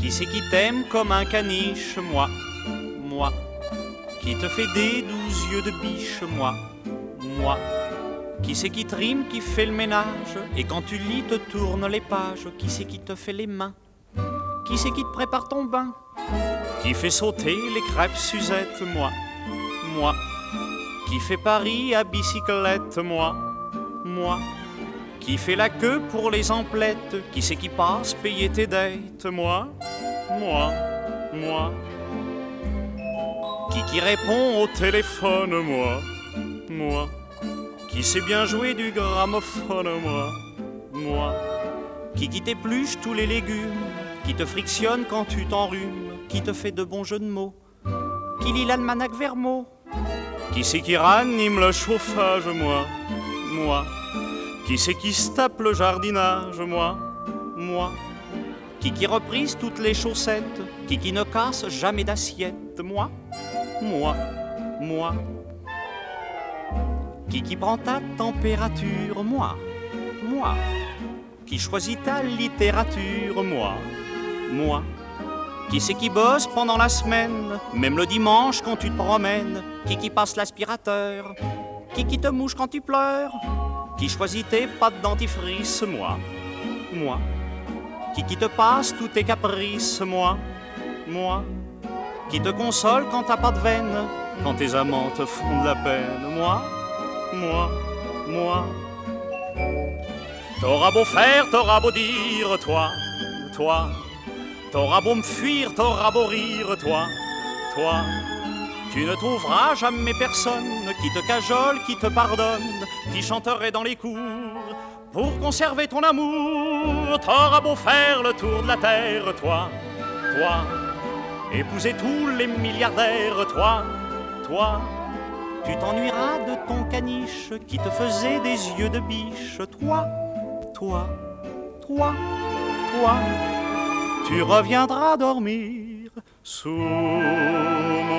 Qui c'est qui t'aime comme un caniche? Moi, moi. Qui te fait des 12 yeux de biche? Moi, moi. Qui c'est qui te rime, qui fait le ménage et quand tu lis te tourne les pages? Qui c'est qui te fait les mains? Qui c'est qui te prépare ton bain? Qui fait sauter les crêpes Suzette? Moi, moi. Qui fait Paris à bicyclette? Moi, moi. Qui fait la queue pour les emplettes? Qui c'est qui passe payer tes dettes? Moi, moi, moi. Qui répond au téléphone? Moi, moi. Qui sait bien jouer du gramophone? Moi, moi. Qui t'épluche tous les légumes? Qui te frictionne quand tu t'enrhumes? Qui te fait de bons jeux de mots? Qui lit l'almanach Vermeaux? Qui c'est qui ranime le chauffage? Moi, moi. Qui c'est qui se tape le jardinage? Moi, moi. Qui reprise toutes les chaussettes? Qui ne casse jamais d'assiette? Moi, moi, moi. Qui prend ta température? Moi, moi. Qui choisit ta littérature? Moi, moi. Qui c'est qui bosse pendant la semaine, même le dimanche quand tu te promènes? Qui passe l'aspirateur? Qui te mouche quand tu pleures? Qui choisit tes pâtes dentifrice? Moi, moi. Qui te passe tous tes caprices? Moi, moi. Qui te console quand t'as pas de veine, quand tes amants te font de la peine? Moi, moi, moi. T'auras beau faire, t'auras beau dire, toi, toi. T'auras beau me fuir, t'auras beau rire, toi, toi. Tu ne trouveras jamais personne qui te cajole, qui te pardonne, qui chanterait dans les cours pour conserver ton amour. T'auras beau faire le tour de la terre, toi, toi. Épouser tous les milliardaires, toi, toi. Tu t'ennuieras de ton caniche qui te faisait des yeux de biche, toi, toi, toi, toi. Tu reviendras dormir sous mon